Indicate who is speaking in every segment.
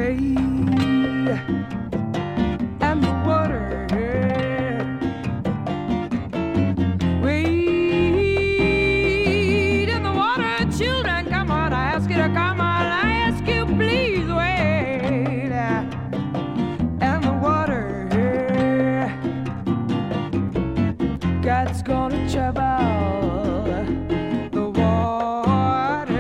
Speaker 1: and the water. Wade in the water, children, come on, I ask you to come on, I ask you please wade and the water. God's gonna travel the water.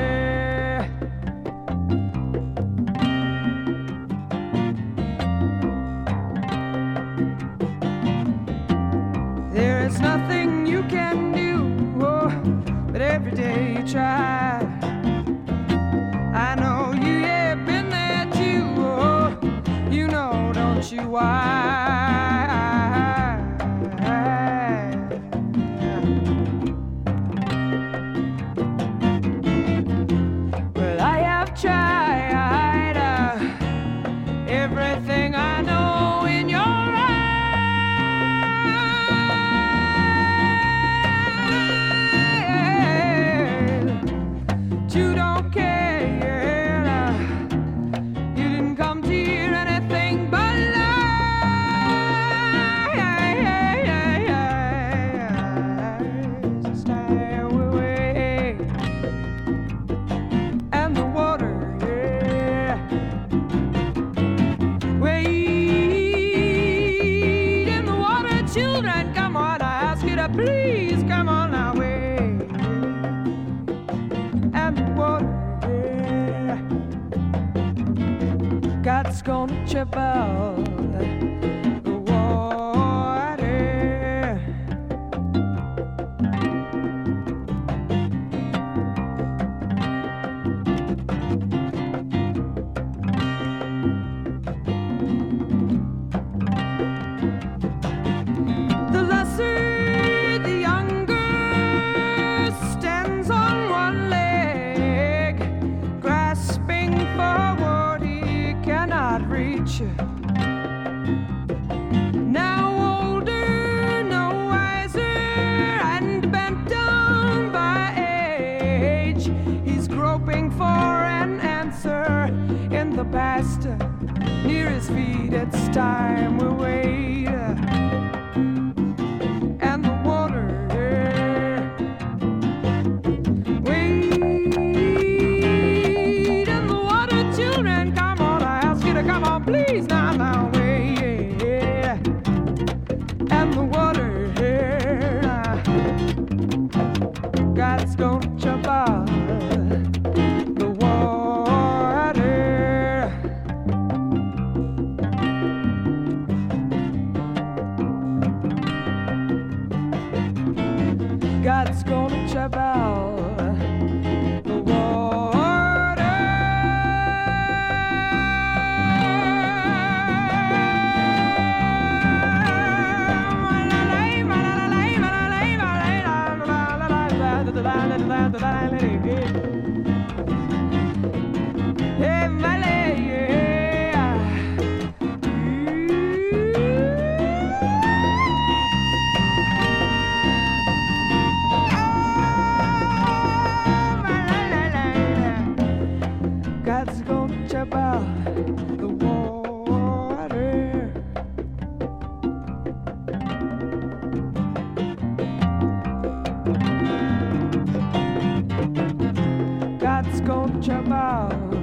Speaker 1: There is nothing you can do, but every day you try. I know you have been there too, you know, don't you, why? Well, I have tried everything I know in your eyes. You don't care. You didn't come to hear anything but lies. Stay away. And the water, yeah. Wade in the water, children, come on, I ask you to please come on now, wade. And the water, yeah. God's gonna trip out the water. The lesser, the younger, stands on one leg, grasping for what he cannot reach. Now older, no wiser, and bent down by age, he's groping for an answer in the past. Near his feet, it's time we wait. And the water, yeah. Wade in the water, children, come on, I ask you to come on, please, now, wade, yeah. And the water, yeah. God's gonna jump out the water. God's gonna trap out the water. Hey, Malay, yeah. God's gonna chop out the water. God's gonna chop out